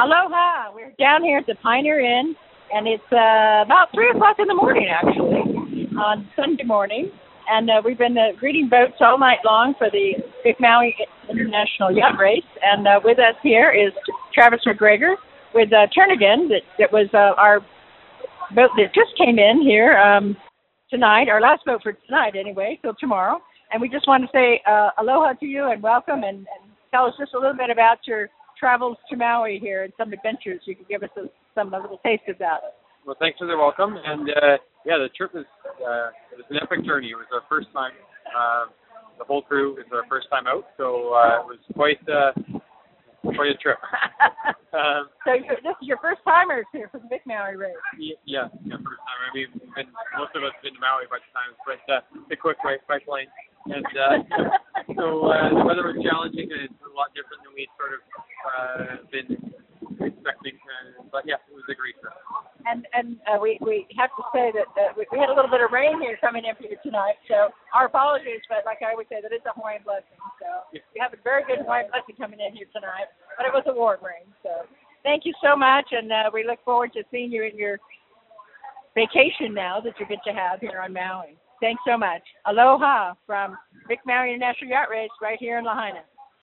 Aloha. We're down here at the Pioneer Inn, and it's about 3 o'clock in the morning, actually, on Sunday morning. And we've been greeting boats all night long for the Big Maui International Yacht Race. And with us here is Travis McGregor with Turnagain. That was our boat that just came in here tonight, our last boat for tonight anyway, till tomorrow. And we just want to say aloha to you and welcome, and tell us just a little bit about your travels to Maui here and some adventures. You can give us a little taste of that. Well, thanks for the welcome. And the trip was it was an epic journey. It was our first time. The whole crew is our first time out, so it was quite a trip. So this is your first timers here for the Big Maui race. Yeah, first time. I mean, most of us have been to Maui a bunch of times, but the quick way by plane. And so the weather was challenging, and it's a lot different than we'd sort of been expecting. But yeah, it was a great trip. And we have to say that we had a little bit of rain here coming in for you tonight, so our apologies, but like I always say, that is a Hawaiian blessing. So you have a very good Hawaiian blessing coming in here tonight, but it was a warm rain. So thank you so much, and we look forward to seeing you in your vacation now that you get to have here on Maui. Thanks so much. Aloha from Big Maui International Yacht Race right here in Lahaina.